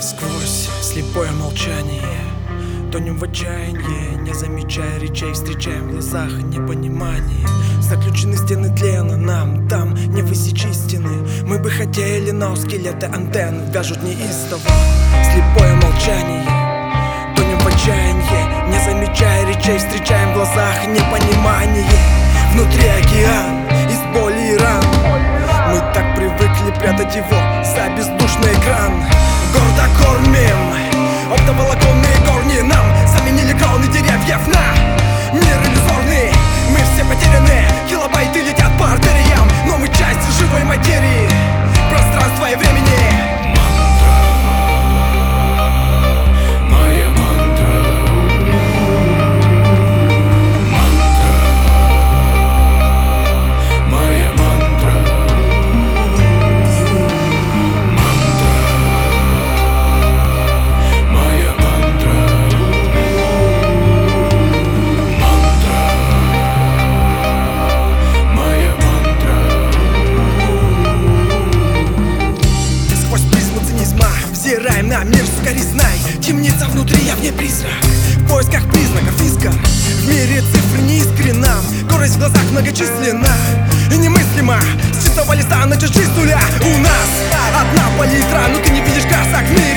Сквозь слепое молчание тонем в отчаянии, не замечая речей, встречаем в глазах непонимание. Заключены стены тлена, нам там не высечь истины. Мы бы хотели, но скелеты антенн вяжут неистово. Слепое молчание, тонем в отчаянии, не замечая речей, встречаем в глазах непонимание. Внутри океан из боли и ран. Мы так привыкли прятать его за бездушный экран. Гордо кормим оптоволоконные корни. Нам заменили кроны деревьев на мир иллюзорный. Мы все потеряны, килобайты летят по артериям, но мы часть живой материи, пространства и времени. Взираем на мир, скорее знай, темница внутри, я вне призрак. В поисках признаков иска, в мире цифр не искрен нам. Горесть в глазах многочисленна и немыслима. С чистого листа начать жизнь с нуля. У нас одна палитра, но ты не видишь красок мира.